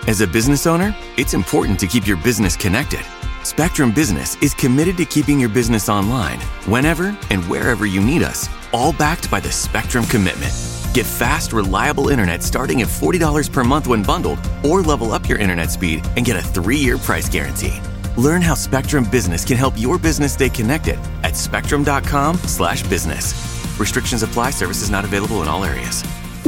As a business owner, it's important to keep your business connected. Spectrum Business is committed to keeping your business online whenever and wherever you need us, all backed by the Spectrum Commitment. Get fast, reliable internet starting at $40 per month when bundled, or level up your internet speed and get a 3-year price guarantee. Learn how Spectrum Business can help your business stay connected at spectrum.com/business. Restrictions apply. Services not available in all areas.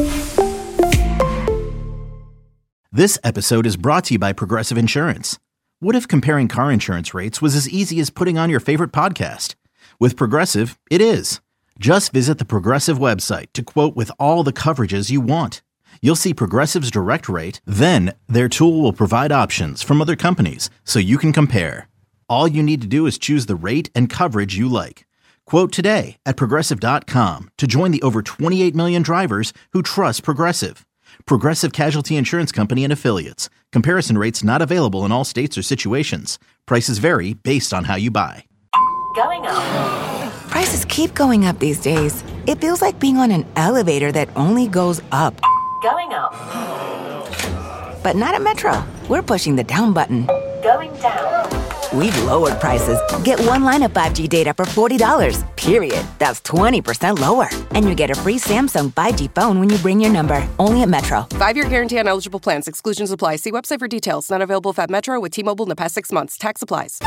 This episode is brought to you by Progressive Insurance. What if comparing car insurance rates was as easy as putting on your favorite podcast? With Progressive, it is. Just visit the Progressive website to quote with all the coverages you want. You'll see Progressive's direct rate, then their tool will provide options from other companies so you can compare. All you need to do is choose the rate and coverage you like. Quote today at Progressive.com to join the over 28 million drivers who trust Progressive. Progressive Casualty Insurance Company and Affiliates. Comparison rates not available in all states or situations. Prices vary based on how you buy. Going up. Prices keep going up these days. It feels like being on an elevator that only goes up. Going up. But not at Metro. We're pushing the down button. Going down. We've lowered prices. Get one line of 5G data for $40, period. That's 20% lower. And you get a free Samsung 5G phone when you bring your number. Only at Metro. 5-year guarantee on eligible plans. Exclusions apply. See website for details. Not available at Metro with T-Mobile in the past 6 months. Tax applies.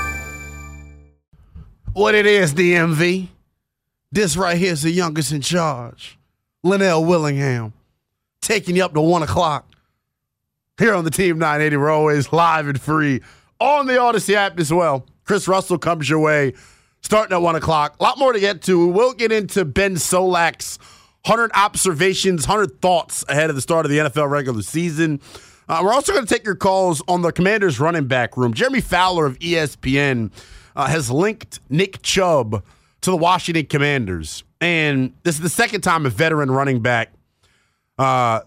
What it is, DMV. This right here is the youngest in charge. Linnell Willingham. Taking you up to 1 o'clock. Here on the Team 980, we're always live and free on the Odyssey app as well. Chris Russell comes your way starting at 1 o'clock. A lot more to get to. We'll get into Ben Solak's 100 observations, 100 thoughts ahead of the start of the NFL regular season. We're also going to take your calls on the Commanders running back room. Jeremy Fowler of ESPN has linked Nick Chubb to the Washington Commanders. And this is the second time a veteran running back has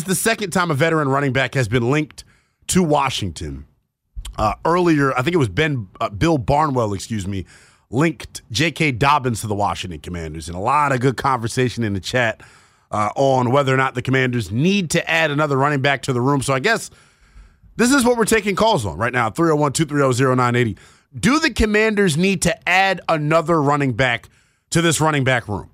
been linked to Washington. Earlier, I think it was Bill Barnwell, linked J.K. Dobbins to the Washington Commanders. And a lot of good conversation in the chat on whether or not the Commanders need to add another running back to the room. So I guess this is what we're taking calls on right now, 301-230-0980. Do the Commanders need to add another running back to this running back room?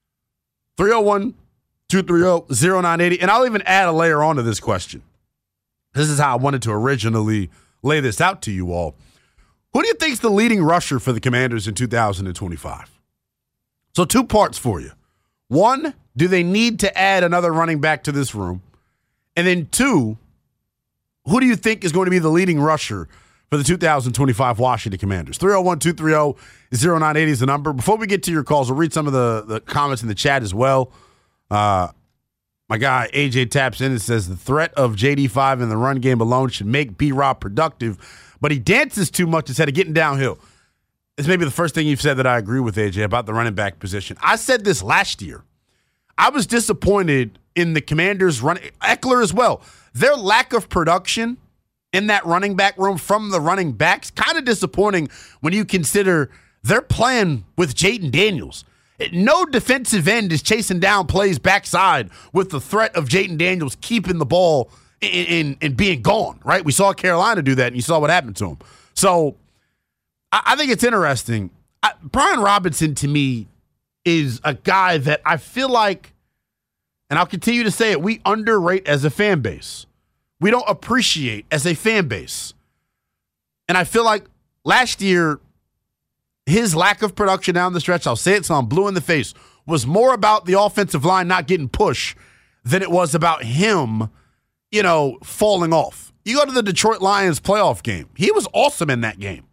301-230-0980. And I'll even add a layer onto this question. This is how I wanted to originally lay this out to you all. Who do you think is the leading rusher for the Commanders in 2025? So 2 parts for you. 1, do they need to add another running back to this room? And then 2, who do you think is going to be the leading rusher for the 2025 Washington Commanders? 301-230-0980 is the number. Before we get to your calls, we'll read some of the comments in the chat as well. My guy AJ taps in and says the threat of JD5 in the run game alone should make B-Rob productive, but he dances too much instead of getting downhill. It's maybe the first thing you've said that I agree with, AJ, about the running back position. I said this last year. I was disappointed in the Commanders' running, Eckler as well. Their lack of production in that running back room from the running backs, kind of disappointing when you consider they're playing with Jayden Daniels. No defensive end is chasing down plays backside with the threat of Jayden Daniels keeping the ball and being gone, right? We saw Carolina do that, and you saw what happened to him. So I think it's interesting. Brian Robinson, to me, is a guy that I feel like, and I'll continue to say it, we underrate as a fan base. We don't appreciate as a fan base. And I feel like last year, his lack of production down the stretch, I'll say it so I'm blue in the face, was more about the offensive line not getting pushed than it was about him, falling off. You go to the Detroit Lions playoff game. He was awesome in that game.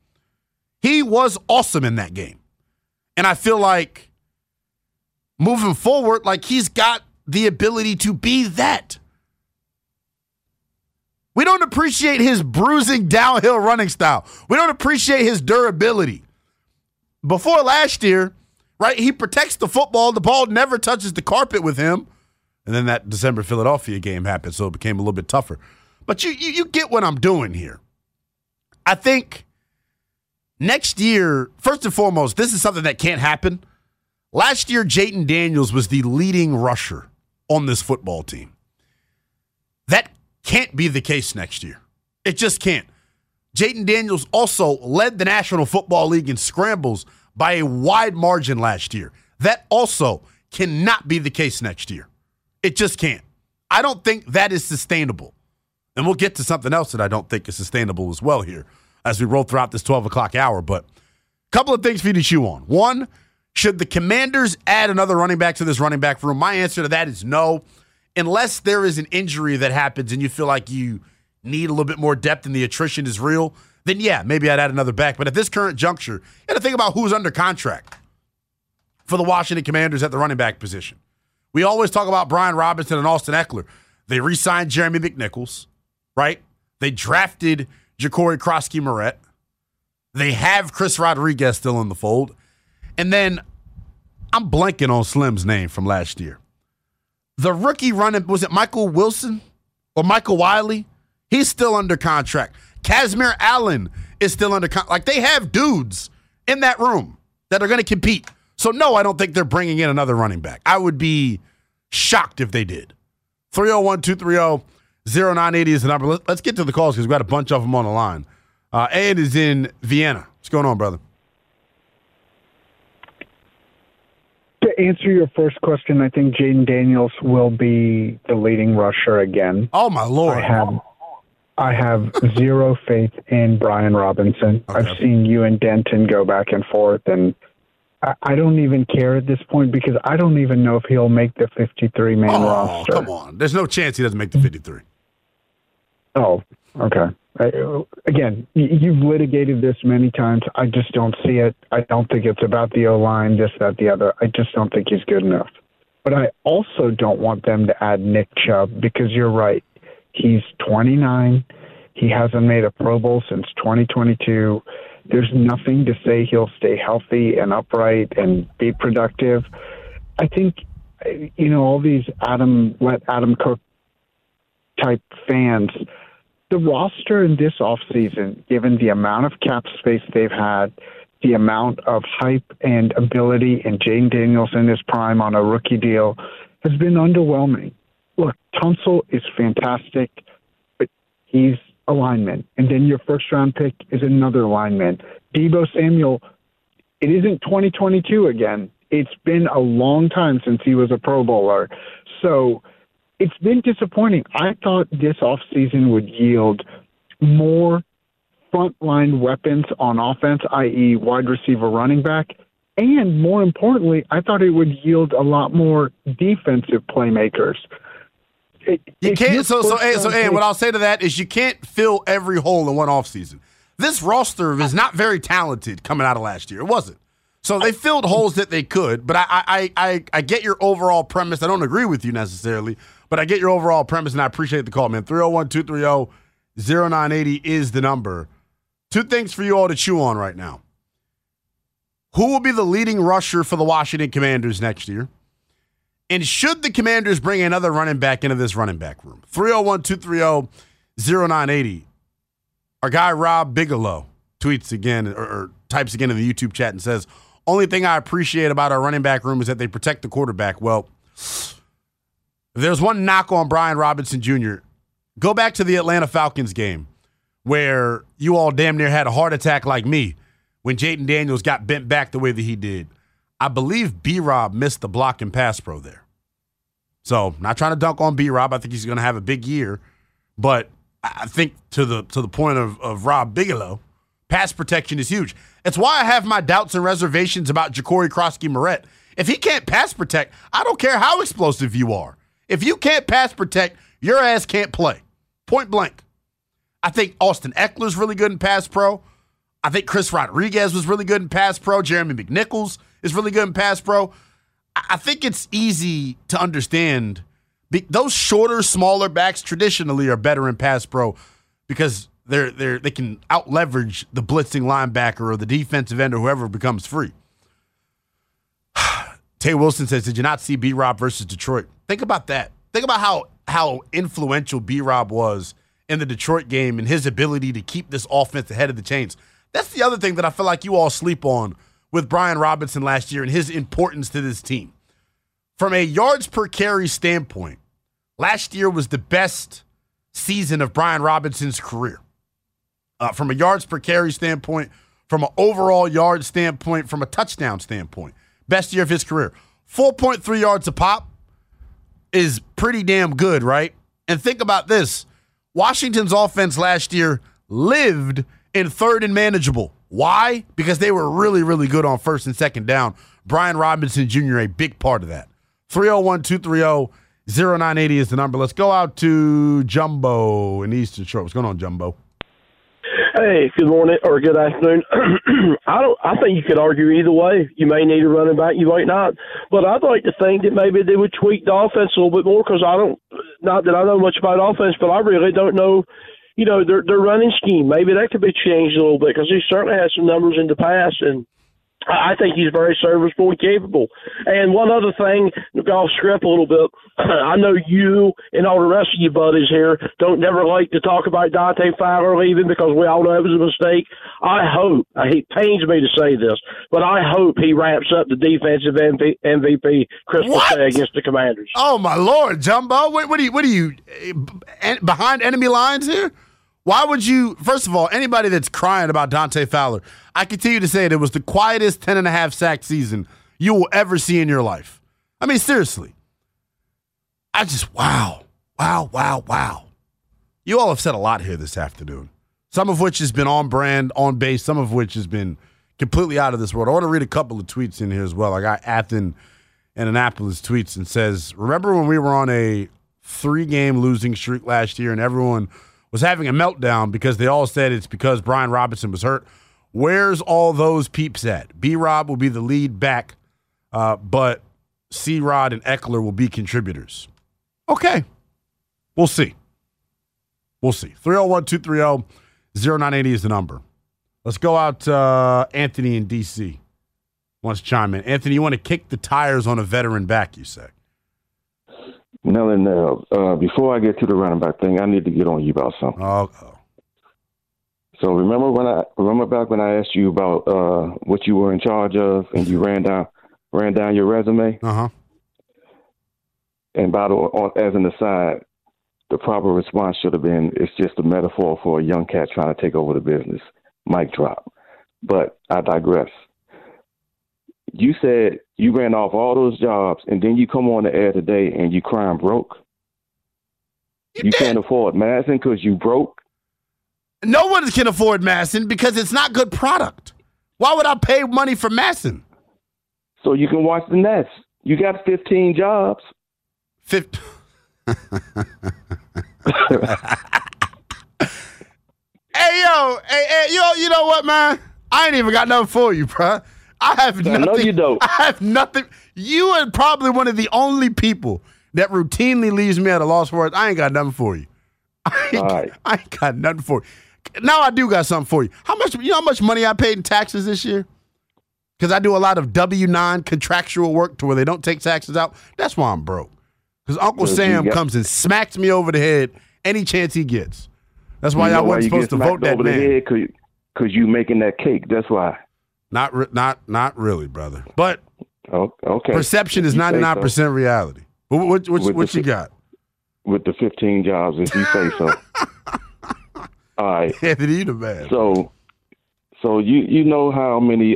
And I feel like moving forward, like he's got the ability to be that. We don't appreciate his bruising downhill running style. We don't appreciate his durability. Before last year, right, he protects the football. The ball never touches the carpet with him. And then that December Philadelphia game happened, so it became a little bit tougher. But you get what I'm doing here. I think next year, first and foremost, this is something that can't happen. Last year, Jayden Daniels was the leading rusher on this football team. That can't be the case next year. It just can't. Jayden Daniels also led the National Football League in scrambles by a wide margin last year. That also cannot be the case next year. It just can't. I don't think that is sustainable. And we'll get to something else that I don't think is sustainable as well here as we roll throughout this 12 o'clock hour. But a couple of things for you to chew on. One, should the Commanders add another running back to this running back room? My answer to that is no. Unless there is an injury that happens and you feel like you need a little bit more depth and the attrition is real, then yeah, maybe I'd add another back. But at this current juncture, you got to think about who's under contract for the Washington Commanders at the running back position. We always talk about Brian Robinson and Austin Eckler. They re-signed Jeremy McNichols, right? They drafted Ja'Cory Krosky-Moret. They have Chris Rodriguez still in the fold. And then I'm blanking on Slim's name from last year. The rookie running, was it Michael Wilson or Michael Wiley? He's still under contract. Kazmir Allen is still under contract. Like, they have dudes in that room that are going to compete. So, no, I don't think they're bringing in another running back. I would be shocked if they did. 301-230-0980 is the number. Let's get to the calls because we've got a bunch of them on the line. Ed is in Vienna. What's going on, brother? To answer your first question, I think Jayden Daniels will be the leading rusher again. Oh, my Lord. I have zero faith in Brian Robinson. Okay. I've seen you and Denton go back and forth, and I don't even care at this point because I don't even know if he'll make the 53-man roster. Come on. There's no chance he doesn't make the 53. Oh, okay. Again, you've litigated this many times. I just don't see it. I don't think it's about the O-line, this, that, the other. I just don't think he's good enough. But I also don't want them to add Nick Chubb because you're right. He's 29. He hasn't made a Pro Bowl since 2022. There's nothing to say he'll stay healthy and upright and be productive. I think, all these Adam Cook type fans, the roster in this offseason, given the amount of cap space they've had, the amount of hype and ability in Jayden Daniels in his prime on a rookie deal, has been underwhelming. Look, Tunsil is fantastic, but he's a lineman. And then your first-round pick is another lineman. Deebo Samuel, it isn't 2022 again. It's been a long time since he was a Pro Bowler. So it's been disappointing. I thought this offseason would yield more frontline weapons on offense, i.e. wide receiver, running back, and more importantly, I thought it would yield a lot more defensive playmakers. You can't. So, what I'll say to that is you can't fill every hole in one offseason. This roster is not very talented coming out of last year. It wasn't. So they filled holes that they could, but I get your overall premise. I don't agree with you necessarily, but I get your overall premise, and I appreciate the call, man. 301-230-0980 is the number. Two things for you all to chew on right now. Who will be the leading rusher for the Washington Commanders next year? And should the Commanders bring another running back into this running back room? 301-230-0980. Our guy Rob Bigelow tweets again or types again in the YouTube chat and says, only thing I appreciate about our running back room is that they protect the quarterback. Well, if there's one knock on Brian Robinson Jr., go back to the Atlanta Falcons game where you all damn near had a heart attack like me when Jayden Daniels got bent back the way that he did. I believe B-Rob missed the block and pass pro there. So, not trying to dunk on B-Rob. I think he's going to have a big year. But I think to the point of Rob Bigelow, pass protection is huge. It's why I have my doubts and reservations about Ja'Cory Krosky-Moret. If he can't pass protect, I don't care how explosive you are. If you can't pass protect, your ass can't play. Point blank. I think Austin Eckler's really good in pass pro. I think Chris Rodriguez was really good in pass pro. Jeremy McNichols is really good in pass pro. I think it's easy to understand. Those shorter, smaller backs traditionally are better in pass pro because they can out-leverage the blitzing linebacker or the defensive end or whoever becomes free. Tay Wilson says, did you not see B-Rob versus Detroit? Think about that. Think about how influential B-Rob was in the Detroit game and his ability to keep this offense ahead of the chains. That's the other thing that I feel like you all sleep on with Brian Robinson last year and his importance to this team. From a yards per carry standpoint, last year was the best season of Brian Robinson's career. From a yards per carry standpoint, from an overall yard standpoint, from a touchdown standpoint. Best year of his career. 4.3 yards a pop is pretty damn good, right? And think about this. Washington's offense last year lived in third and manageable. Why? Because they were really, really good on first and second down. Brian Robinson Jr., a big part of that. 301-230-0980 is the number. Let's go out to Jumbo in Eastern Shore. What's going on, Jumbo? Hey, good morning or good afternoon. I think you could argue either way. You may need a running back, you might not. But I'd like to think that maybe they would tweak the offense a little bit more because not that I know much about offense, but I really don't know, their running scheme. Maybe that could be changed a little bit because he certainly has some numbers in the past, and I think he's very serviceable and capable. And one other thing, off script a little bit, I know you and all the rest of you buddies here don't never like to talk about Dante Fowler leaving because we all know it was a mistake. I hope, it pains me to say this, but I hope he wraps up the defensive MVP Christmas Day against the Commanders. Oh, my Lord, Jumbo. What are you behind enemy lines here? Why would you, first of all, anybody that's crying about Dante Fowler, I continue to say it was the quietest 10.5 sack season you will ever see in your life. I mean, seriously. Wow. You all have said a lot here this afternoon, some of which has been on brand, on base, some of which has been completely out of this world. I want to read a couple of tweets in here as well. I got Athen and Annapolis tweets and says, remember when we were on a 3-game losing streak last year and everyone was having a meltdown because they all said it's because Brian Robinson was hurt? Where's all those peeps at? B-Rob will be the lead back, but C-Rod and Eckler will be contributors. Okay. We'll see. 301-230-0980 is the number. Let's go out to Anthony in D.C. Wants to chime in. Anthony, you want to kick the tires on a veteran back, you say? No. Before I get to the running back thing, I need to get on you about something. Oh. So remember back when I asked you about what you were in charge of, and you ran down your resume. And as an aside, the proper response should have been, "It's just a metaphor for a young cat trying to take over the business." Mic drop. But I digress. You said you ran off all those jobs, and then you come on the air today and you crying broke. You can't afford Madison because you broke. No one can afford Madison because it's not good product. Why would I pay money for Madison? So you can watch the Nets. You got 15 jobs. Hey, you know what, man? I ain't even got nothing for you, bruh. I have nothing. I know you don't. I have nothing. You are probably one of the only people that routinely leaves me at a loss for words. I ain't got nothing for you. I ain't got nothing for you. Now I do got something for you. How much money I paid in taxes this year? Because I do a lot of W-9 contractual work to where they don't take taxes out. That's why I'm broke. Because Uncle Sam comes and smacks me over the head any chance he gets. That's why y'all wasn't supposed to vote that man. Because you making that cake. That's why. Not really, brother. But okay. Perception is 99% reality. What you got? With the 15 jobs, if you say so. All right. Anthony, you the man. So you know how many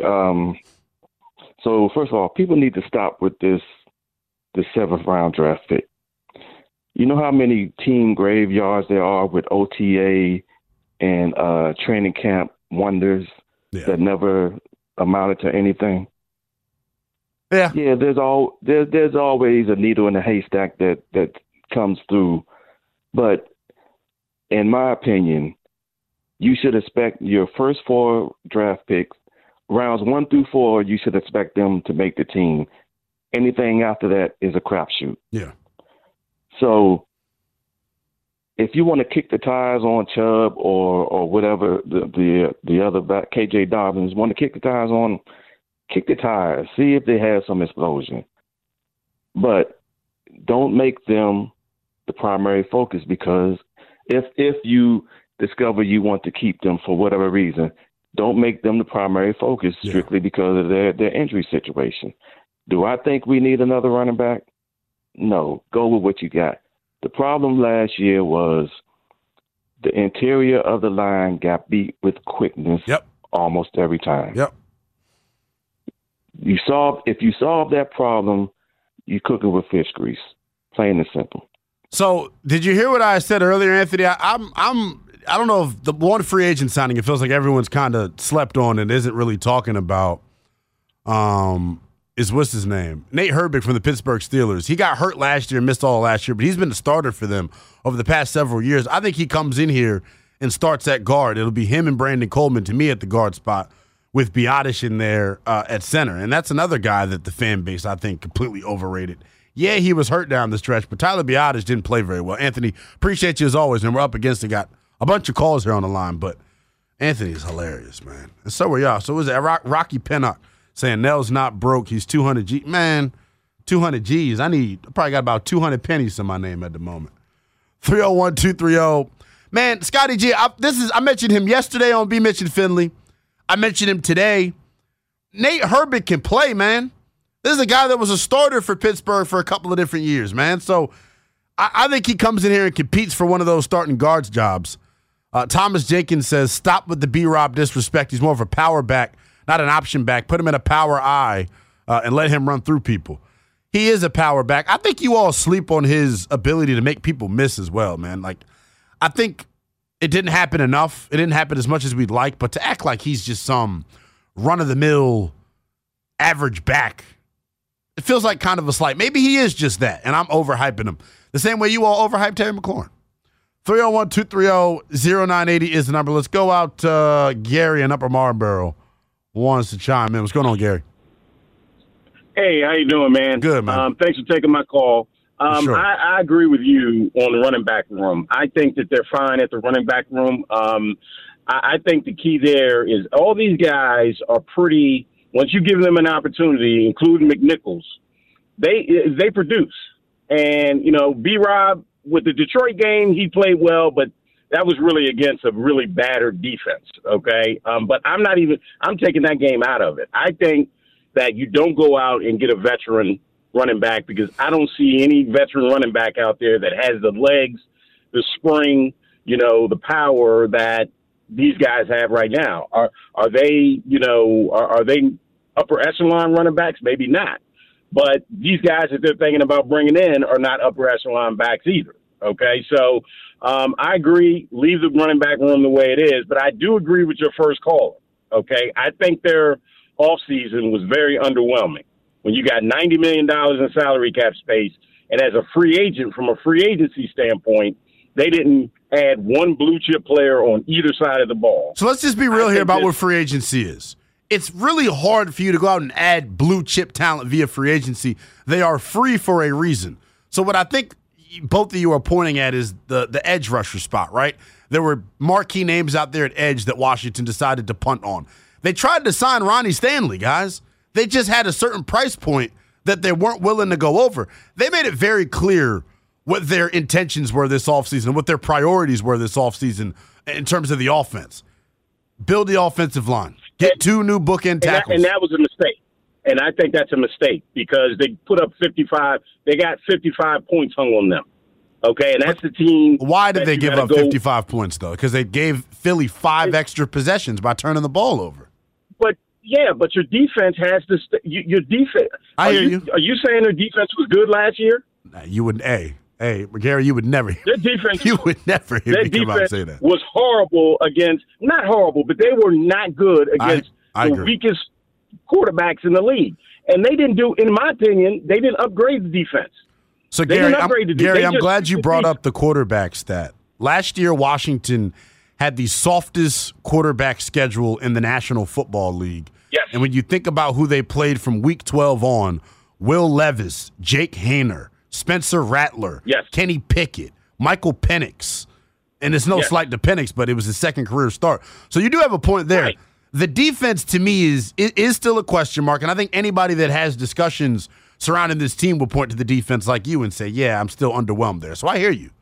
so first of all, people need to stop with the 7th round draft pick. You know how many team graveyards there are with OTA and training camp wonders that never amounted to anything? Yeah. Yeah, there's always a needle in a haystack that comes through. But in my opinion, you should expect your first 4 draft picks, rounds 1 through 4, you should expect them to make the team. Anything after that is a crapshoot. Yeah. So if you want to kick the tires on Chubb or whatever the other back, KJ Dobbins, want to kick the tires on, kick the tires. See if they have some explosion. But don't make them the primary focus, because if you discover you want to keep them for whatever reason, don't make them the primary focus strictly because of their injury situation. Do I think we need another running back? No. Go with what you got. The problem last year was the interior of the line got beat with quickness almost every time. Yep. If you solve that problem, you cook it with fish grease. Plain and simple. So, did you hear what I said earlier, Anthony? I don't know if the one free agent signing, it feels like everyone's kind of slept on and isn't really talking about. What's his name? Nate Herbig from the Pittsburgh Steelers. He got hurt last year, missed all last year, but he's been a starter for them over the past several years. I think he comes in here and starts at guard. It'll be him and Brandon Coleman, to me, at the guard spot, with Biotish in there at center. And that's another guy that the fan base, I think, completely overrated. Yeah, he was hurt down the stretch, but Tyler Biotish didn't play very well. Anthony, appreciate you as always, and we're up against it. Got a bunch of calls here on the line, but Anthony's hilarious, man. And so are y'all. So was it Rocky Pennock saying Nell's not broke, he's 200 G. Man, 200 G's. I probably got about 200 pennies in my name at the moment. 301-230. Man, Scotty G, I mentioned him yesterday on B. Mitch and Finley. I mentioned him today. Nate Herbig can play, man. This is a guy that was a starter for Pittsburgh for a couple of different years, man. So I think he comes in here and competes for one of those starting guards jobs. Thomas Jenkins says, stop with the B-Rob disrespect. He's more of a power back, not an option back. Put him in a power I and let him run through people. He is a power back. I think you all sleep on his ability to make people miss as well, man. Like, I think it didn't happen enough. It didn't happen as much as we'd like, but to act like he's just some run-of-the-mill average back, it feels like kind of a slight. Maybe he is just that, and I'm overhyping him. The same way you all overhyped Terry McLaurin. 301-230-0980 is the number. Let's go out to Gary in Upper Marlboro. Wants to chime in. What's going on, Gary? Hey, how you doing, man? Good, man. Thanks for taking my call. Sure. I agree with you on the running back room. I think that they're fine at the running back room. I think the key there is all these guys are pretty. Once you give them an opportunity, including McNichols, they produce. And, B-Rob, with the Detroit game, he played well, but that was really against a really battered defense, okay? But I'm taking that game out of it. I think that you don't go out and get a veteran running back because I don't see any veteran running back out there that has the legs, the spring, the power that these guys have right now. Are they, are they upper echelon running backs? Maybe not. But these guys that they're thinking about bringing in are not upper echelon backs either. Okay, so I agree, leave the running back room the way it is, but I do agree with your first caller. Okay, I think their offseason was very underwhelming. When you got $90 million in salary cap space, and as a free agent, from a free agency standpoint, they didn't add one blue chip player on either side of the ball. So let's just be real here about what free agency is. It's really hard for you to go out and add blue chip talent via free agency. They are free for a reason. So what I think both of you are pointing at is the edge rusher spot, right? There were marquee names out there at edge that Washington decided to punt on. They tried to sign Ronnie Stanley, guys. They just had a certain price point that they weren't willing to go over. They made it very clear what their intentions were this offseason, what their priorities were this offseason in terms of the offense. Build the offensive line. Get two new bookend tackles. And that was a mistake. And I think that's a mistake because they put up 55. They got 55 points hung on them. Okay, and that's the team. Why did they give up 55 points, though? Because they gave Philly 5 extra possessions by turning the ball over. But your defense has to your defense. I hear you. Are you saying their defense was good last year? You would, Gary, you would never. Their defense. You would never hear me come out and say that. Was horrible against, not horrible, but they were not good against the weakest quarterbacks in the league. And they didn't do, in my opinion, they didn't upgrade the defense. So, Gary, I'm glad you brought up the quarterback stat. Last year, Washington had the softest quarterback schedule in the National Football League. Yes. And when you think about who they played from Week 12 on, Will Levis, Jake Haener, Spencer Rattler, Kenny Pickett, Michael Penix. And it's no slight to Penix, but it was his second career start. So you do have a point there. Right. The defense, to me, is still a question mark. And I think anybody that has discussions surrounding this team will point to the defense like you and say, yeah, I'm still underwhelmed there. So I hear you.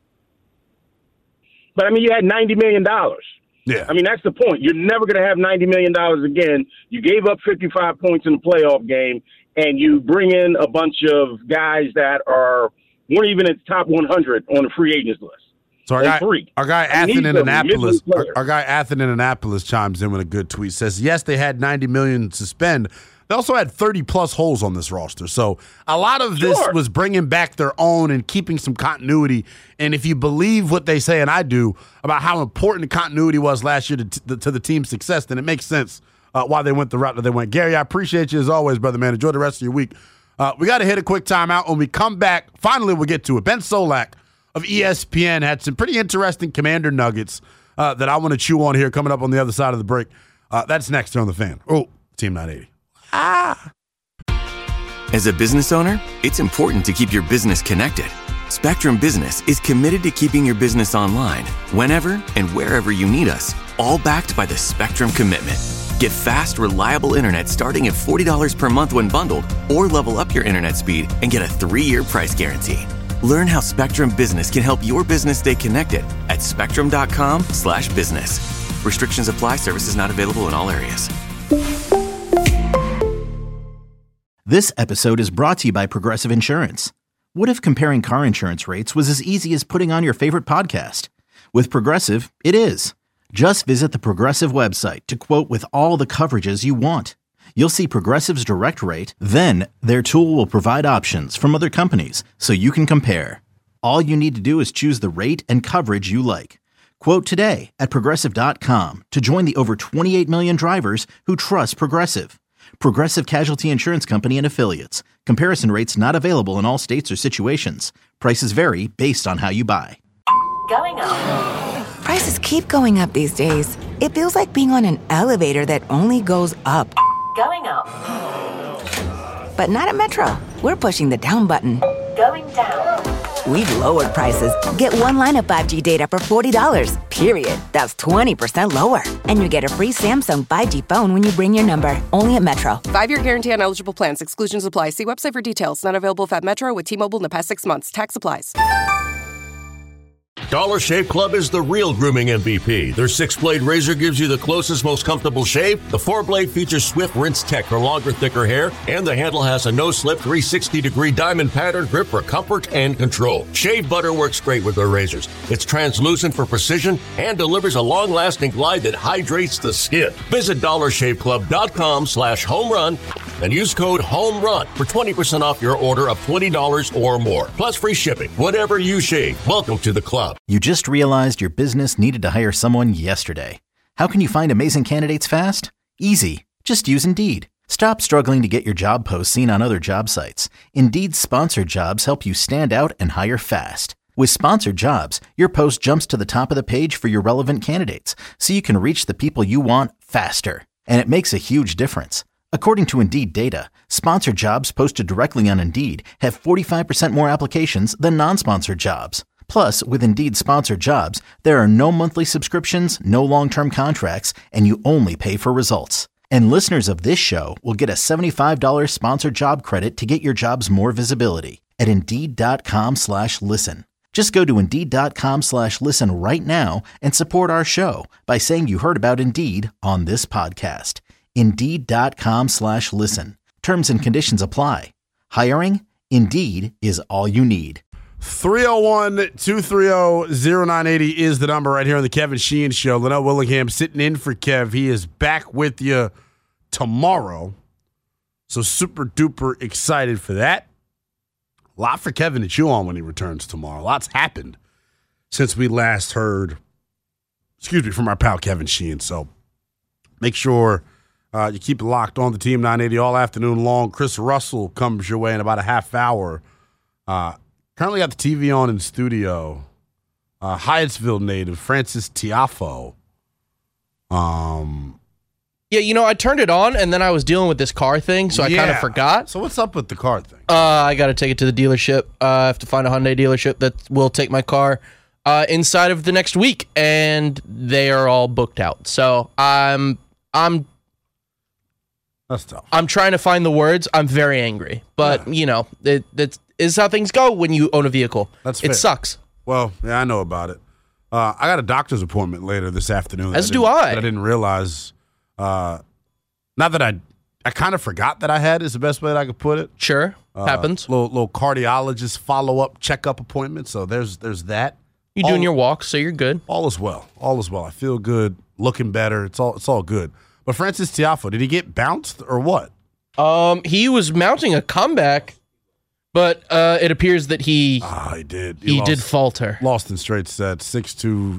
But, you had $90 million. Yeah. That's the point. You're never going to have $90 million again. You gave up 55 points in the playoff game, and you bring in a bunch of guys that weren't even at the top 100 on the free agents list. So our guy Athen in Annapolis, chimes in with a good tweet. Says, yes, they had 90 million to spend. They also had 30-plus holes on this roster. So a lot of this was bringing back their own and keeping some continuity. And if you believe what they say, and I do, about how important the continuity was last year to the team's success, then it makes sense why they went the route that they went. Gary, I appreciate you as always, brother, man. Enjoy the rest of your week. We got to hit a quick timeout. When we come back, finally we'll get to it. Ben Solak of ESPN had some pretty interesting Commander nuggets that I want to chew on here coming up on the other side of the break. That's next here on The Fan. Oh, Team 980. As a business owner, it's important to keep your business connected. Spectrum Business is committed to keeping your business online whenever and wherever you need us, all backed by the Spectrum Commitment. Get fast, reliable internet starting at $40 per month when bundled, or level up your internet speed and get a 3-year price guarantee. Learn how Spectrum Business can help your business stay connected at spectrum.com/business. Restrictions apply. Services not available in all areas. This episode is brought to you by Progressive Insurance. What if comparing car insurance rates was as easy as putting on your favorite podcast? With Progressive, it is. Just visit the Progressive website to quote with all the coverages you want. You'll see Progressive's direct rate, then their tool will provide options from other companies so you can compare. All you need to do is choose the rate and coverage you like. Quote today at Progressive.com to join the over 28 million drivers who trust Progressive. Progressive Casualty Insurance Company and Affiliates. Comparison rates not available in all states or situations. Prices vary based on how you buy. Going up. Prices keep going up these days. It feels like being on an elevator that only goes up. Going up. But not at Metro. We're pushing the down button. Going down. We've lowered prices. Get one line of 5G data for $40, period. That's 20% lower. And you get a free Samsung 5G phone when you bring your number. Only at Metro. 5-year guarantee on eligible plans. Exclusions apply. See website for details. Not available at Metro with T-Mobile in the past 6 months. Tax applies. Dollar Shave Club is the real grooming MVP. Their 6-blade razor gives you the closest, most comfortable shave. The 4-blade features swift rinse tech for longer, thicker hair, and the handle has a no-slip 360-degree diamond pattern grip for comfort and control. Shave butter works great with their razors. It's translucent for precision and delivers a long-lasting glide that hydrates the skin. Visit DollarShaveClub.com/homerun and use code HOMERUN for 20% off your order of $20 or more. Plus free shipping. Whatever you shave, welcome to the club. You just realized your business needed to hire someone yesterday. How can you find amazing candidates fast? Easy. Just use Indeed. Stop struggling to get your job posts seen on other job sites. Indeed's sponsored jobs help you stand out and hire fast. With sponsored jobs, your post jumps to the top of the page for your relevant candidates, so you can reach the people you want faster. And it makes a huge difference. According to Indeed data, sponsored jobs posted directly on Indeed have 45% more applications than non-sponsored jobs. Plus, with Indeed sponsored jobs, there are no monthly subscriptions, no long-term contracts, and you only pay for results. And listeners of this show will get a $75 sponsored job credit to get your jobs more visibility at Indeed.com/listen. Just go to Indeed.com/listen right now and support our show by saying you heard about Indeed on this podcast. Indeed.com/listen. Terms and conditions apply. Hiring? Indeed is all you need. 301-230-0980 is the number right here on the Kevin Sheehan Show. Linnell Willingham sitting in for Kev. He is back with you tomorrow. So super duper excited for that. A lot for Kevin to chew on when he returns tomorrow. Lots happened since we last heard, from our pal Kevin Sheehan. So make sure you keep it locked on the Team 980 all afternoon long. Chris Russell comes your way in about a half hour. Currently got the TV on in studio. Hyattsville native Francis Tiafo. Yeah, I turned it on and then I was dealing with this car thing, so I kind of forgot. So what's up with the car thing? I got to take it to the dealership. I have to find a Hyundai dealership that will take my car inside of the next week, and they are all booked out. So I'm That's tough. I'm trying to find the words. I'm very angry, but that is how things go when you own a vehicle. That's fair. It sucks. Well, yeah, I know about it. I got a doctor's appointment later this afternoon. As do I. That I didn't realize. Not that I kind of forgot that I had is the best way that I could put it. Sure, happens. Little cardiologist follow-up checkup appointment. So there's that. You're doing your walks, so you're good. All is well. All is well. I feel good, looking better. It's all good. But Francis Tiafoe, did he get bounced or what? He was mounting a comeback, but it appears that he did. He did falter. Lost in straight sets, 6-2,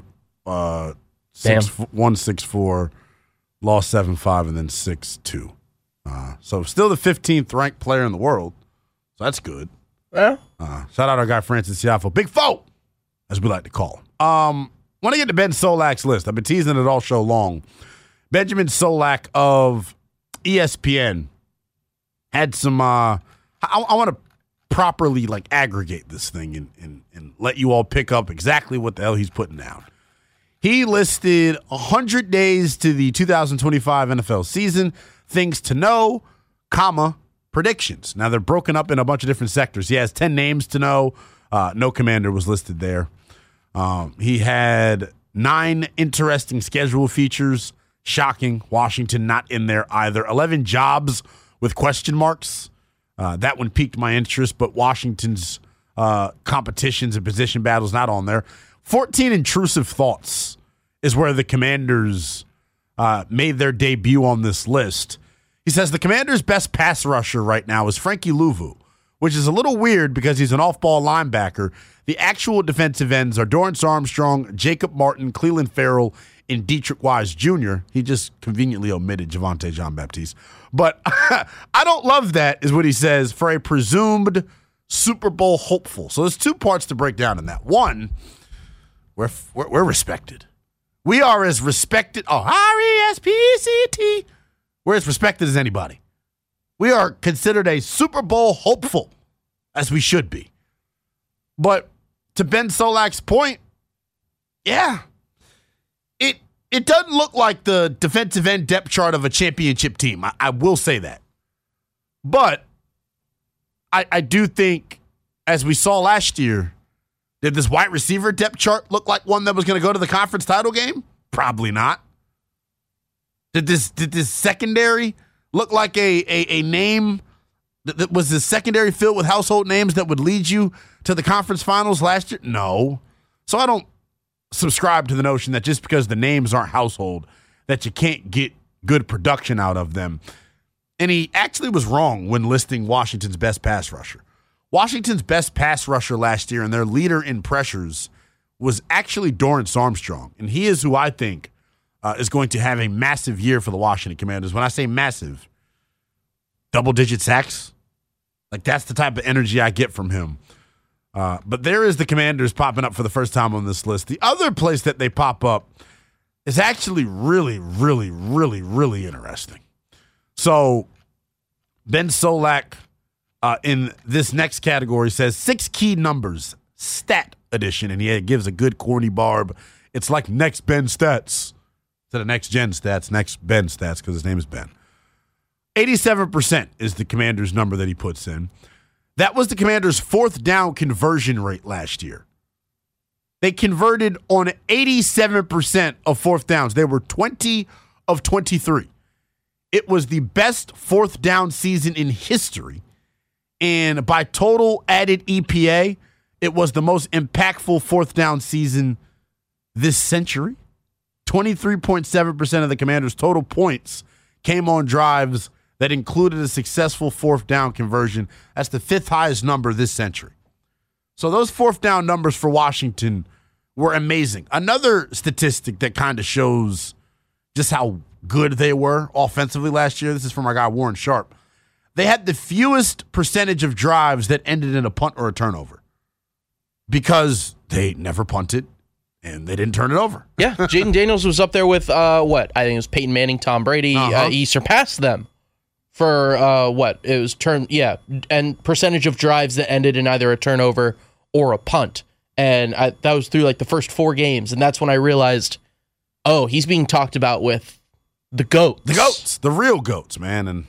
1-6-4, lost 7-5, and then 6-2. So still the 15th ranked player in the world. So that's good. Yeah. Shout out our guy Francis Tiafoe, Big Foe, as we like to call him. Want to get to Ben Solak's list. I've been teasing it all show long. Benjamin Solak of ESPN had some. I want to properly aggregate this thing and let you all pick up exactly what the hell he's putting down. He listed 100 days to the 2025 NFL season, things to know, predictions. Now, they're broken up in a bunch of different sectors. He has 10 names to know. No commander was listed there. He had 9 interesting schedule features. Shocking. Washington not in there either. 11 jobs with question marks. That one piqued my interest, but Washington's competitions and position battles not on there. 14 intrusive thoughts is where the Commanders made their debut on this list. He says the Commanders' best pass rusher right now is Frankie Louvu, which is a little weird because he's an off-ball linebacker. The actual defensive ends are Dorrance Armstrong, Jacob Martin, Cleveland Farrell, and Dietrich Wise Jr. He just conveniently omitted Javonte Jean-Baptiste. But I don't love that, is what he says, for a presumed Super Bowl hopeful. So there's 2 parts to break down in that. One, we're respected. We are as respected. R-E-S-P-C-T. We're as respected as anybody. We are considered a Super Bowl hopeful, as we should be. But to Ben Solak's point, yeah, it doesn't look like the defensive end depth chart of a championship team. I will say that. But I do think, as we saw last year, did this wide receiver depth chart look like one that was going to go to the conference title game? Probably not. Did this secondary look like a name that was the secondary filled with household names that would lead you to the conference finals last year? No. So I don't subscribe to the notion that just because the names aren't household that you can't get good production out of them. And he actually was wrong when listing Washington's best pass rusher. Washington's best pass rusher last year and their leader in pressures was actually Dorrance Armstrong. And he is who I think is going to have a massive year for the Washington Commanders. When I say massive, double-digit sacks. That's the type of energy I get from him. But there is the Commanders popping up for the first time on this list. The other place that they pop up is actually really, really, really, really interesting. So Ben Solak in this next category says 6 key numbers, stat edition, and he gives a good corny barb. It's like next Ben stats. To the next gen stats, next Ben stats, because his name is Ben. 87% is the Commanders' number that he puts in. That was the Commanders' 4th down conversion rate last year. They converted on 87% of 4th downs. They were 20 of 23. It was the best 4th down season in history. And by total added EPA, it was the most impactful 4th down season this century. 23.7% of the Commanders' total points came on drives that included a successful 4th down conversion. That's the 5th highest number this century. So those 4th down numbers for Washington were amazing. Another statistic that kind of shows just how good they were offensively last year, this is from our guy Warren Sharp. They had the fewest percentage of drives that ended in a punt or a turnover because they never punted. And they didn't turn it over. Yeah, Jaden Daniels was up there with, I think it was Peyton Manning, Tom Brady. He surpassed them for, it was and percentage of drives that ended in either a turnover or a punt. And that was through the first 4 games. And that's when I realized, he's being talked about with the GOATs. The GOATs, the real GOATs, man. And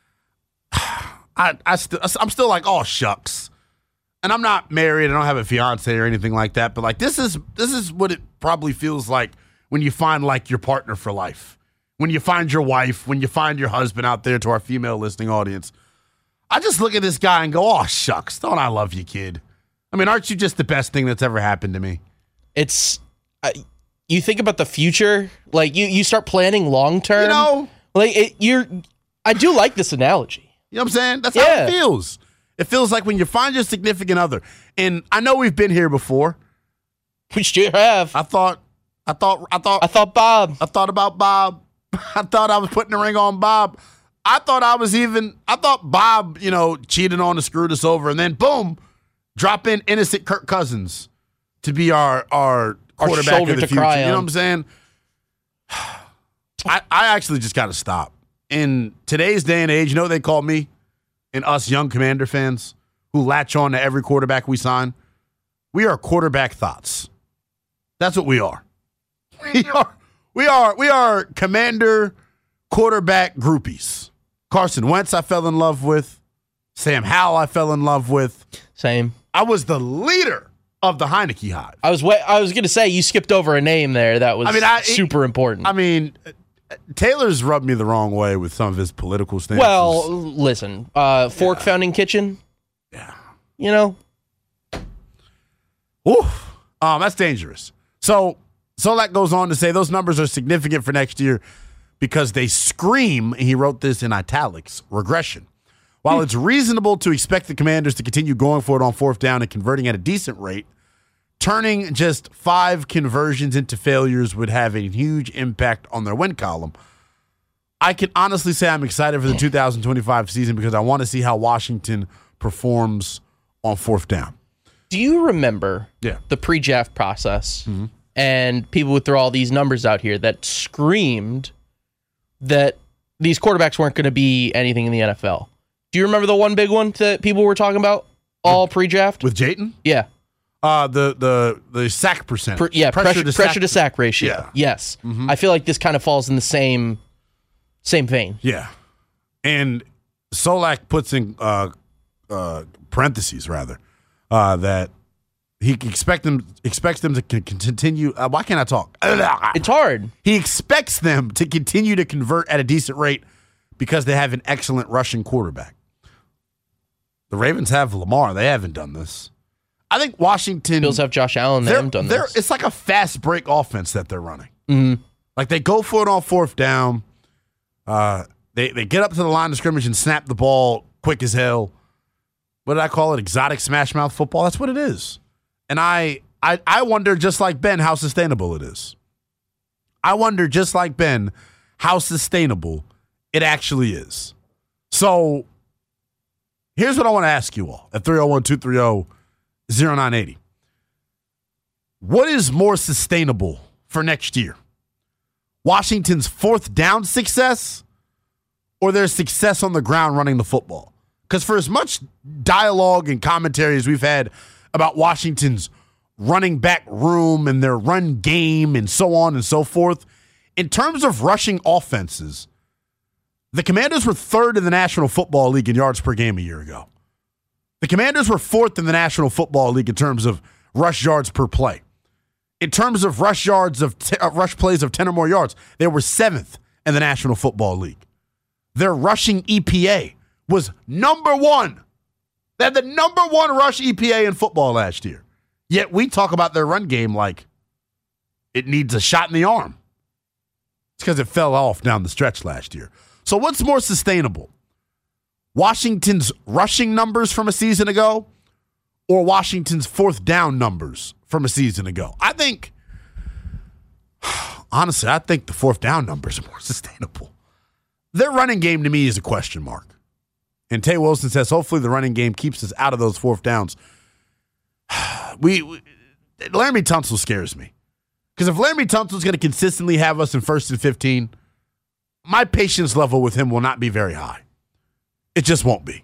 I'm still like, oh, shucks. And I'm not married. I don't have a fiance or anything like that. But this is what it probably feels like when you find your partner for life. When you find your wife, when you find your husband out there, to our female listening audience. I just look at this guy and go, oh, shucks. Don't I love you, kid? I mean, aren't you just the best thing that's ever happened to me? it's you think about the future, like you start planning long term. You know, like I do like this analogy. You know what I'm saying? That's how it feels. It feels like when you find your significant other, and I know we've been here before. We sure have. I thought Bob. I thought about Bob. I thought I was putting the ring on Bob. I thought Bob, cheated on to screw us over, and then boom, drop in innocent Kirk Cousins to be our quarterback of the future. You know what I'm saying? I actually just got to stop. In today's day and age, you know what they call me and us young Commander fans who latch on to every quarterback we sign? We are quarterback thoughts. That's what we are. We are Commander quarterback groupies. Carson Wentz I fell in love with. Sam Howell I fell in love with. Same. I was the leader of the Heineke Hive. I was going to say you skipped over a name there that was super important. I mean, Taylor's rubbed me the wrong way with some of his political stances. Well, listen, Fork Founding Kitchen. Yeah. You know. Oof. That's dangerous. So Solak goes on to say those numbers are significant for next year because they scream, and he wrote this in italics, regression. While it's reasonable to expect the Commanders to continue going for it on fourth down and converting at a decent rate, turning just 5 conversions into failures would have a huge impact on their win column. I can honestly say I'm excited for the 2025 season because I want to see how Washington performs on fourth down. Do you remember the pre-draft process? Mm-hmm. And people would throw all these numbers out here that screamed that these quarterbacks weren't going to be anything in the NFL. Do you remember the one big one that people were talking about all pre-draft? With Jayton? Yeah. The sack percentage. Pressure to sack ratio. Yeah. Yes. Mm-hmm. I feel like this kind of falls in the same vein. Yeah. And Solak puts in parentheses, rather, that he expects them to continue. Why can't I talk? It's hard. He expects them to continue to convert at a decent rate because they have an excellent rushing quarterback. The Ravens have Lamar. They haven't done this. I think Washington. Bills have Josh Allen. They haven't done this. It's like a fast break offense that they're running. Mm-hmm. Like they go for it on fourth down. They get up to the line of scrimmage and snap the ball quick as hell. What did I call it? Exotic smash mouth football. That's what it is. And I wonder, just like Ben, how sustainable it is. I wonder, just like Ben, how sustainable it actually is. So here's what I want to ask you all at 301-230-0980. What is more sustainable for next year? Washington's fourth down success or their success on the ground running the football? Because for as much dialogue and commentary as we've had about Washington's running back room and their run game and so on and so forth, in terms of rushing offenses, the Commanders were third in the National Football League in yards per game a year ago. The Commanders were fourth in the National Football League in terms of rush yards per play. In terms of rush yards of rush plays of 10 or more yards, they were seventh in the National Football League. Their rushing EPA was number one. They had the number one rush EPA in football last year. Yet we talk about their run game like it needs a shot in the arm. It's because it fell off down the stretch last year. So what's more sustainable? Washington's rushing numbers from a season ago or Washington's fourth down numbers from a season ago? Honestly, I think the fourth down numbers are more sustainable. Their running game to me is a question mark. And Tay Wilson says, hopefully the running game keeps us out of those fourth downs. Laramie Tunsil scares me. Because if Laramie Tunsil is going to consistently have us in 1st and 15, my patience level with him will not be very high. It just won't be.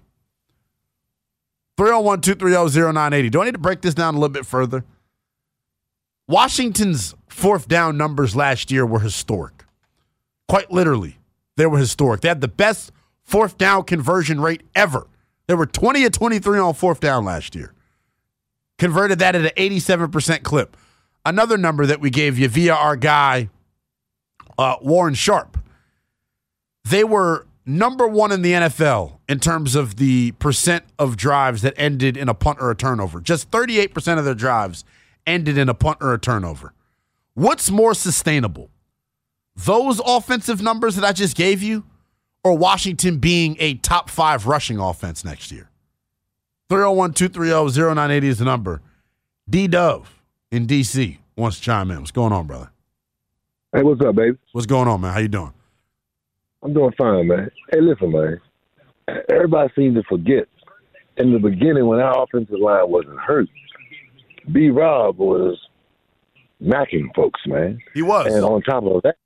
301-230-0980. Do I need to break this down a little bit further? Washington's fourth down numbers last year were historic. Quite literally, they were historic. They had the best fourth down conversion rate ever. They were 20 of 23 on fourth down last year. Converted that at an 87% clip. Another number that we gave you via our guy, Warren Sharp. They were number one in the NFL in terms of the percent of drives that ended in a punt or a turnover. Just 38% of their drives ended in a punt or a turnover. What's more sustainable? Those offensive numbers that I just gave you, or Washington being a top 5 rushing offense next year? 301-230-0980 is the number. D-Dove in D.C. wants to chime in. What's going on, brother? Hey, what's up, baby? What's going on, man? How you doing? I'm doing fine, man. Hey, listen, man. Everybody seems to forget. In the beginning, when our offensive line wasn't hurt, B-Rob was knocking folks, man. He was. And on top of that,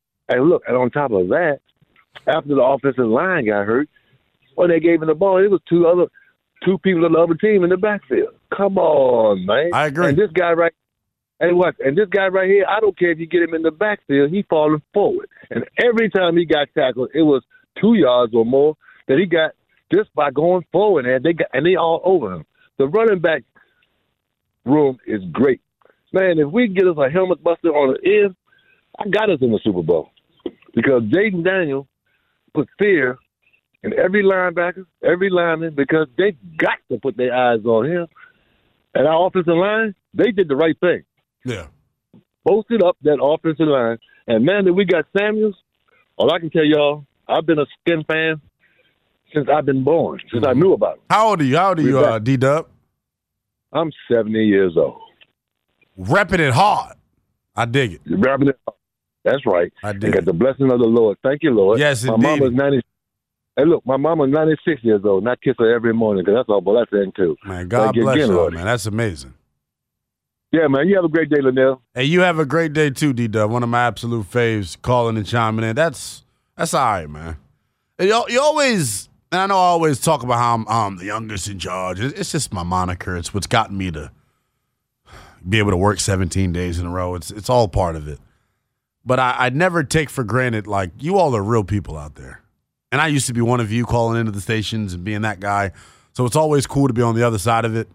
after the offensive line got hurt, when they gave him the ball, it was two people on the other team in the backfield. Come on, man. I agree. And this guy right here, I don't care if you get him in the backfield, he's falling forward. And every time he got tackled, it was 2 yards or more that he got just by going forward, and they all over him. The running back room is great. Man, if we can get us a helmet buster on the end, I got us in the Super Bowl. Because Jaden Daniel put fear in every linebacker, every lineman, because they got to put their eyes on him. And our offensive line, they did the right thing. Yeah. Posted up that offensive line. And, man, that we got Samuels, all I can tell y'all, I've been a Skin fan since I've been born, since I knew about him. How old are you, D-Dub? I'm 70 years old. Repping it hard. I dig it. Repping it hard. That's right. I dig it. Got the blessing of the Lord. Thank you, Lord. Yes, my indeed. Mama's 90. Hey, look, my mama's 96 years old, and I kiss her every morning because that's all blessing, too. Man, God bless you, man. That's amazing. Yeah, man. You have a great day, Linnell. Hey, you have a great day, too, D-Dub. One of my absolute faves, calling and chiming in. That's all right, man. You always, and I know I always talk about how I'm the youngest in charge. It's just my moniker. It's what's gotten me to be able to work 17 days in a row. It's all part of it. But I'd never take for granted, like, you all are real people out there. And I used to be one of you calling into the stations and being that guy. So it's always cool to be on the other side of it.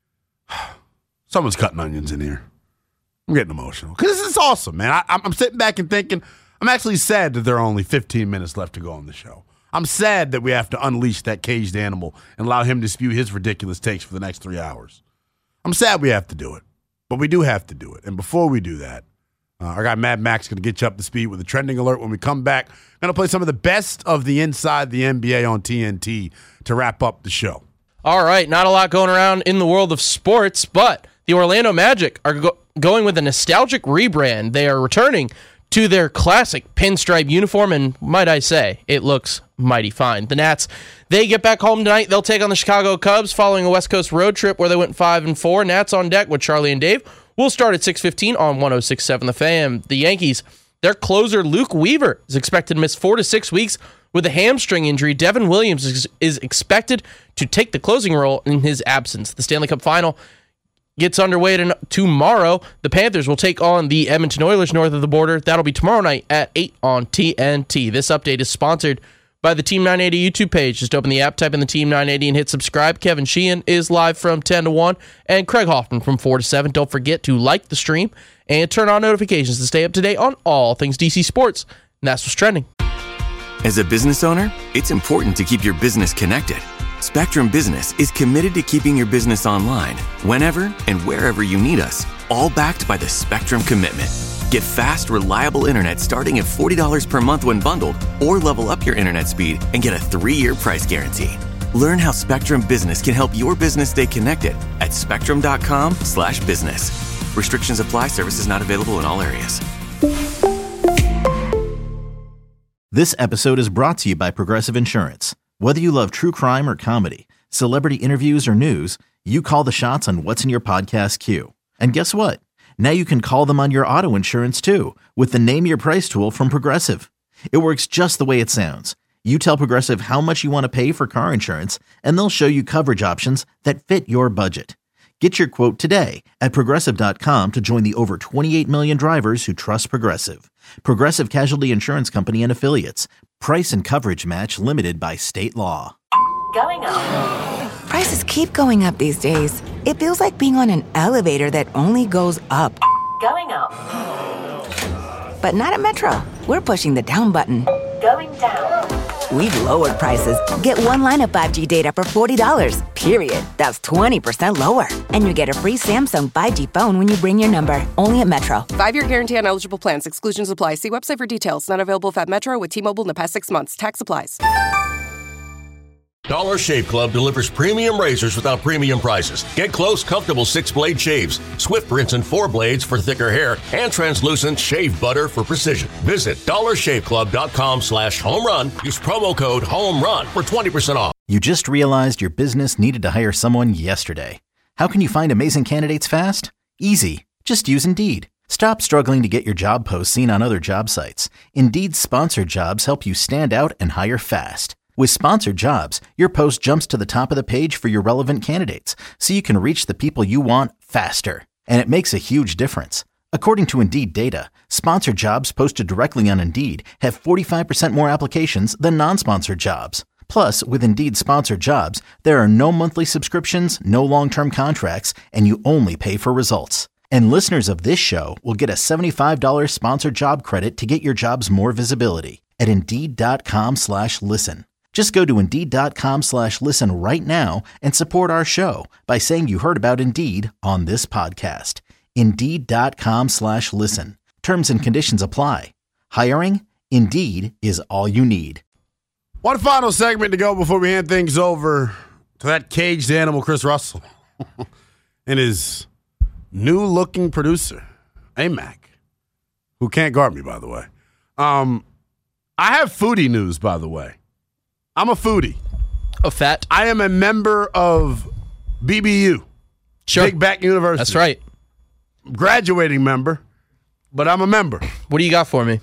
Someone's cutting onions in here. I'm getting emotional. Because it's awesome, man. I'm sitting back and thinking, I'm actually sad that there are only 15 minutes left to go on the show. I'm sad that we have to unleash that caged animal and allow him to spew his ridiculous takes for the next 3 hours. I'm sad we have to do it. But we do have to do it. And before we do that, our guy Mad Max is going to get you up to speed with a trending alert. When we come back, going to play some of the best of the Inside the NBA on TNT to wrap up the show. All right, not a lot going around in the world of sports, but the Orlando Magic are going with a nostalgic rebrand. They are returning to their classic pinstripe uniform, and might I say, it looks mighty fine. The Nats, they get back home tonight. They'll take on the Chicago Cubs following a West Coast road trip where they went 5-4. Nats on deck with Charlie and Dave. We'll start at 6:15 on 106.7 The Fan. The Yankees, their closer Luke Weaver is expected to miss 4 to 6 weeks with a hamstring injury. Devin Williams is expected to take the closing role in his absence. The Stanley Cup Final gets underway tomorrow. The Panthers will take on the Edmonton Oilers north of the border. That'll be tomorrow night at 8 on TNT. This update is sponsored by the Team 980 YouTube page. Just open the app, type in the Team 980, and hit subscribe. Kevin Sheehan is live from 10 to 1, and Craig Hoffman from 4 to 7. Don't forget to like the stream and turn on notifications to stay up to date on all things DC sports. And that's what's trending. As a business owner, it's important to keep your business connected. Spectrum Business is committed to keeping your business online whenever and wherever you need us, all backed by the Spectrum Commitment. Get fast, reliable internet starting at $40 per month when bundled, or level up your internet speed and get a 3-year price guarantee. Learn how Spectrum Business can help your business stay connected at spectrum.com/business. Restrictions apply. Services not available in all areas. This episode is brought to you by Progressive Insurance. Whether you love true crime or comedy, celebrity interviews or news, you call the shots on what's in your podcast queue. And guess what? Now you can call them on your auto insurance too with the Name Your Price tool from Progressive. It works just the way it sounds. You tell Progressive how much you want to pay for car insurance, and they'll show you coverage options that fit your budget. Get your quote today at Progressive.com to join the over 28 million drivers who trust Progressive. Progressive Casualty Insurance Company and Affiliates. Price and coverage match limited by state law. Going up. Prices keep going up these days. It feels like being on an elevator that only goes up. Going up. But not at Metro. We're pushing the down button. Going down. we've lowered prices. Get one line of 5G data for $40, period. That's 20% lower. And you get a free Samsung 5G phone when you bring your number. Only at Metro. 5-year guarantee on eligible plans. Exclusions apply. See website for details. Not available if at Metro with T-Mobile in the past 6 months. Tax applies. Dollar Shave Club delivers premium razors without premium prices. Get close, comfortable 6-blade shaves, swift rinse and 4 blades for thicker hair, and translucent shave butter for precision. Visit dollarshaveclub.com/home run. Use promo code HOMERUN for 20% off. You just realized your business needed to hire someone yesterday. How can you find amazing candidates fast? Easy. Just use Indeed. Stop struggling to get your job posts seen on other job sites. Indeed's sponsored jobs help you stand out and hire fast. With sponsored jobs, your post jumps to the top of the page for your relevant candidates, so you can reach the people you want faster. And it makes a huge difference. According to Indeed data, sponsored jobs posted directly on Indeed have 45% more applications than non-sponsored jobs. Plus, with Indeed sponsored jobs, there are no monthly subscriptions, no long-term contracts, and you only pay for results. And listeners of this show will get a $75 sponsored job credit to get your jobs more visibility at Indeed.com/listen. Just go to Indeed.com/listen right now and support our show by saying you heard about Indeed on this podcast. Indeed.com/listen. Terms and conditions apply. Hiring? Indeed is all you need. One final segment to go before we hand things over to that caged animal, Chris Russell, and his new-looking producer, A-Mac, who can't guard me, by the way. I have foodie news, by the way. I'm a foodie. A fat? I am a member of BBU. Sure. Big Back University. That's right. Graduating member, but I'm a member. What do you got for me?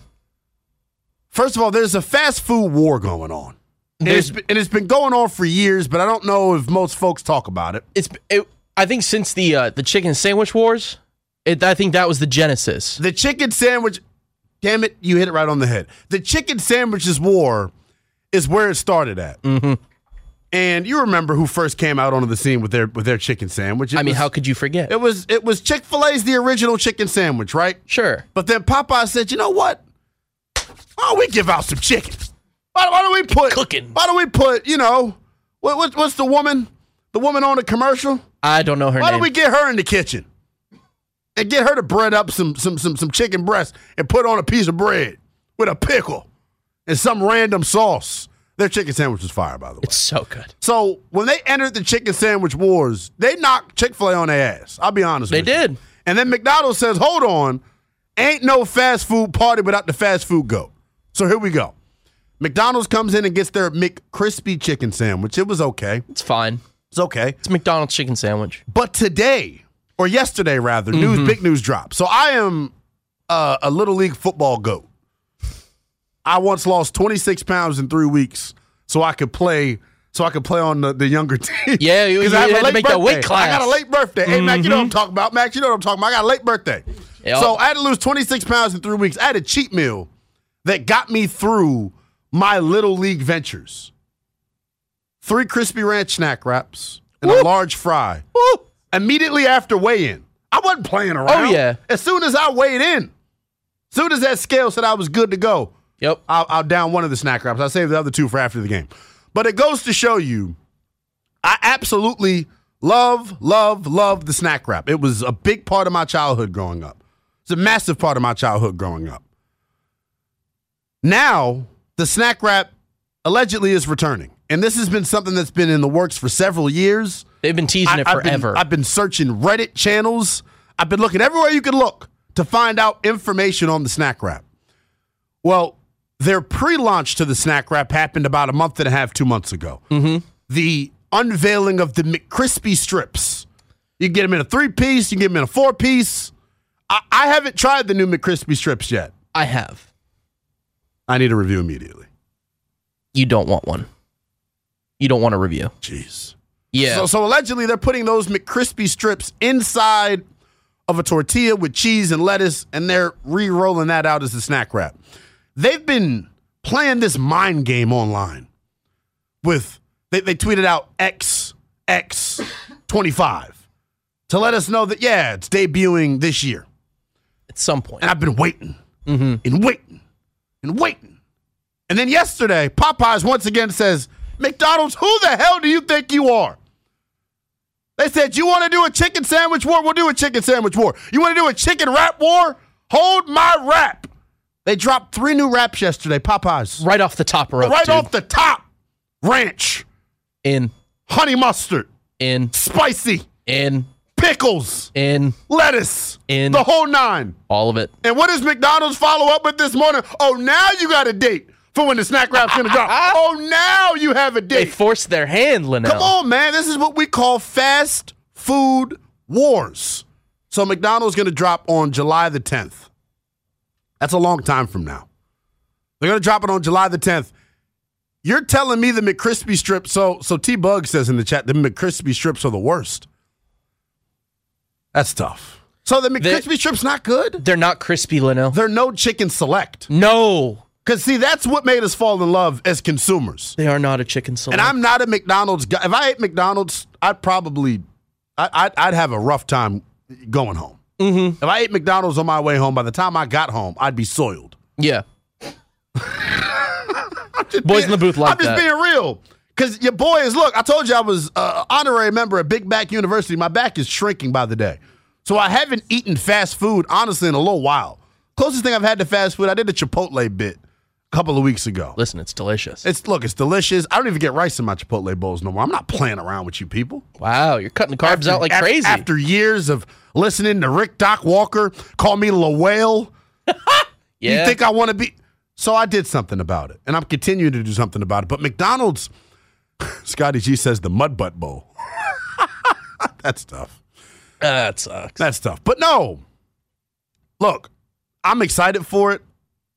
First of all, there's a fast food war going on. It's been going on for years, but I don't know if most folks talk about it. I think since the chicken sandwich wars, I think that was the genesis. The chicken sandwich, damn it, you hit it right on the head. The chicken sandwiches war is where it started at. Mm-hmm. And you remember who first came out onto the scene with their chicken sandwich. How could you forget? It was Chick-fil-A's the original chicken sandwich, right? Sure. But then Popeye said, you know what? Why don't we give out some chicken? Why don't we put cooking? Why don't we put, what's the woman on the commercial? I don't know her name. Why don't we get her in the kitchen and get her to bread up some chicken breast and put on a piece of bread with a pickle and some random sauce? Their chicken sandwich was fire, by the way. It's so good. So when they entered the chicken sandwich wars, they knocked Chick-fil-A on their ass. I'll be honest with you. They did. And then McDonald's says, hold on, ain't no fast food party without the fast food goat. So here we go. McDonald's comes in and gets their McCrispy chicken sandwich. It was okay. It's fine. It's okay. It's McDonald's chicken sandwich. But today, or yesterday rather, big news dropped. So I am a Little League football goat. I once lost 26 pounds in 3 weeks so I could play on the younger team. Yeah, you had to make that weight class. I got a late birthday. Hey, Mac, you know what I'm talking about. Max, you know what I'm talking about. I got a late birthday. Yep. So I had to lose 26 pounds in 3 weeks. I had a cheat meal that got me through my Little League ventures. 3 crispy ranch snack wraps and a large fry. Woo. Immediately after weigh-in. I wasn't playing around. Oh, yeah. As soon as I weighed in, as soon as that scale said I was good to go, yep, I'll down one of the snack wraps. I'll save the other 2 for after the game. But it goes to show you, I absolutely love the snack wrap. It was a big part of my childhood growing up. It's a massive part of my childhood growing up. Now, the snack wrap allegedly is returning. And this has been something that's been in the works for several years. They've been teasing it forever. I've been searching Reddit channels. I've been looking everywhere you can look to find out information on the snack wrap. Well, their pre-launch to the snack wrap happened about a month and a half, 2 months ago. Mm-hmm. The unveiling of the McCrispy strips. You can get them in a 3-piece. You can get them in a 4-piece. I haven't tried the new McCrispy strips yet. I have. I need a review immediately. You don't want one. You don't want a review. Jeez. Yeah. So allegedly they're putting those McCrispy strips inside of a tortilla with cheese and lettuce, and they're re-rolling that out as a snack wrap. They've been playing this mind game online with, they tweeted out XX25 to let us know that, yeah, it's debuting this year. At some point. And I've been waiting and waiting and waiting. And then yesterday, Popeyes once again says, McDonald's, who the hell do you think you are? They said, you want to do a chicken sandwich war? We'll do a chicken sandwich war. You want to do a chicken wrap war? Hold my wrap. They dropped 3 new wraps yesterday, Popeyes. Right off the top rope, Right dude. off the top. Ranch. In. Honey mustard. In. Spicy. In. Pickles. In. Lettuce. In. The whole 9. All of it. And what does McDonald's follow up with this morning? Oh, now you got a date for when the snack wrap's going to drop. Oh, now you have a date. They forced their hand, Linnell. Come on, man. This is what we call fast food wars. So McDonald's going to drop on July the 10th. That's a long time from now. They're going to drop it on July the 10th. You're telling me the McCrispy strips, so T-Bug says in the chat, the McCrispy strips are the worst. That's tough. So the McCrispy strips not good? They're not crispy, Linnell. They're no chicken select. No. Because, see, that's what made us fall in love as consumers. They are not a chicken select. And I'm not a McDonald's guy. If I ate McDonald's, I'd have a rough time going home. Mm-hmm. If I ate McDonald's on my way home, by the time I got home, I'd be soiled. Yeah. Boys in the booth like that. I'm just being real. Because your boy is, look, I told you I was honorary member at Big Back University. My back is shrinking by the day. So I haven't eaten fast food, honestly, in a little while. Closest thing I've had to fast food, I did a Chipotle bit a couple of weeks ago. Listen, it's delicious. It's delicious. I don't even get rice in my Chipotle bowls no more. I'm not playing around with you people. Wow, you're cutting the carbs out like crazy. After years of listening to Rick Doc Walker call me La Whale. Yeah. You think I want to be? So I did something about it, and I'm continuing to do something about it. But McDonald's, Scotty G says the Mud Butt Bowl. That's tough. That sucks. That's tough. But no, look, I'm excited for it.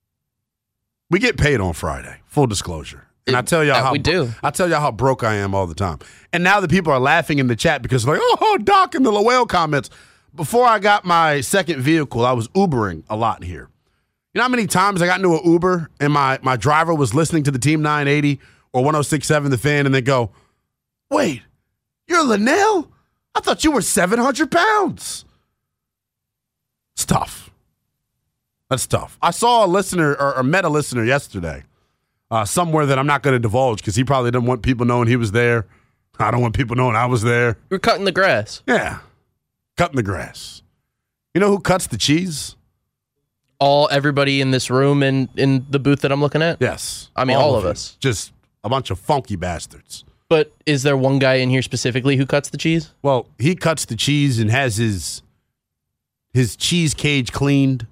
We get paid on Friday, full disclosure. And I tell y'all we do. I tell y'all how broke I am all the time. And now the people are laughing in the chat because like, oh, Doc in the Lowell comments. Before I got my second vehicle, I was Ubering a lot here. You know how many times I got into an Uber and my driver was listening to the Team 980 or 106.7 The Fan and they go, wait, you're Linnell? I thought you were 700 pounds. It's tough. That's tough. I saw a listener or met a listener yesterday somewhere that I'm not going to divulge because he probably didn't want people knowing he was there. I don't want people knowing I was there. You're cutting the grass. Yeah. Cutting the grass. You know who cuts the cheese? Everybody in this room and in the booth that I'm looking at? Yes. I mean, all of us. Just a bunch of funky bastards. But is there one guy in here specifically who cuts the cheese? Well, he cuts the cheese and has his cheese cage cleaned.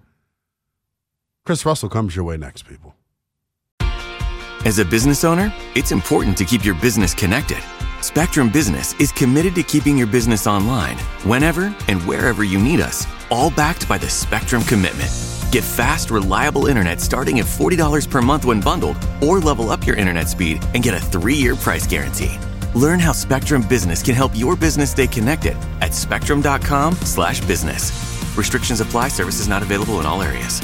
Chris Russell comes your way next, people. As a business owner, it's important to keep your business connected. Spectrum Business is committed to keeping your business online whenever and wherever you need us, all backed by the Spectrum Commitment. Get fast, reliable internet starting at $40 per month when bundled, or level up your internet speed and get a 3-year price guarantee. Learn how Spectrum Business can help your business stay connected at spectrum.com/business. Restrictions apply. Services not available in all areas.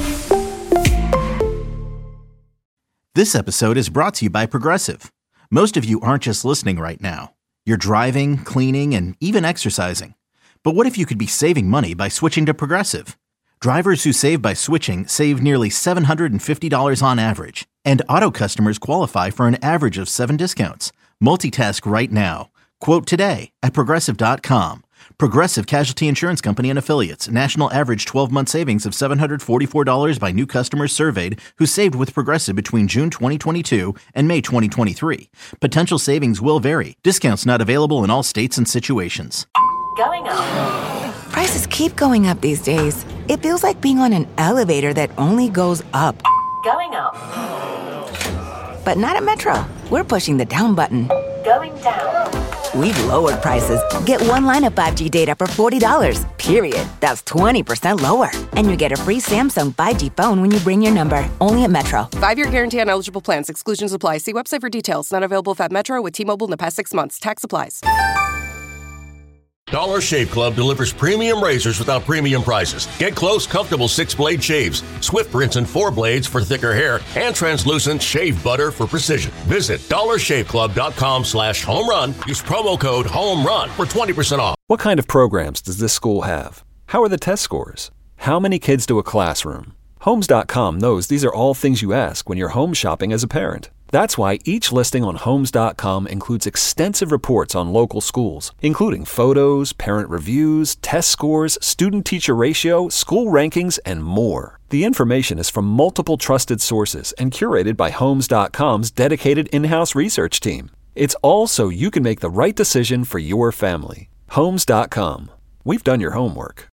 This episode is brought to you by Progressive. Most of you aren't just listening right now. You're driving, cleaning, and even exercising. But what if you could be saving money by switching to Progressive? Drivers who save by switching save nearly $750 on average. And auto customers qualify for an average of 7 discounts. Multitask right now. Quote today at Progressive.com. Progressive Casualty Insurance Company and Affiliates. National average 12-month savings of $744 by new customers surveyed who saved with Progressive between June 2022 and May 2023. Potential savings will vary. Discounts not available in all states and situations. Going up. Prices keep going up these days. It feels like being on an elevator that only goes up. Going up. But not at Metro. We're pushing the down button. Going down. We've lowered prices. Get one line of 5G data for $40, period. That's 20% lower. And you get a free Samsung 5G phone when you bring your number. Only at Metro. 5-year guarantee on eligible plans. Exclusions apply. See website for details. Not available at Metro with T-Mobile in the past 6 months. Tax applies. Dollar Shave Club delivers premium razors without premium prices. Get close, comfortable 6-blade shaves, swift rinse and 4 blades for thicker hair, and translucent shave butter for precision. Visit dollarshaveclub.com/homerun. Use promo code HOMERUN for 20% off. What kind of programs does this school have? How are the test scores? How many kids to a classroom? Homes.com knows these are all things you ask when you're home shopping as a parent. That's why each listing on Homes.com includes extensive reports on local schools, including photos, parent reviews, test scores, student-teacher ratio, school rankings, and more. The information is from multiple trusted sources and curated by Homes.com's dedicated in-house research team. It's all so you can make the right decision for your family. Homes.com. We've done your homework.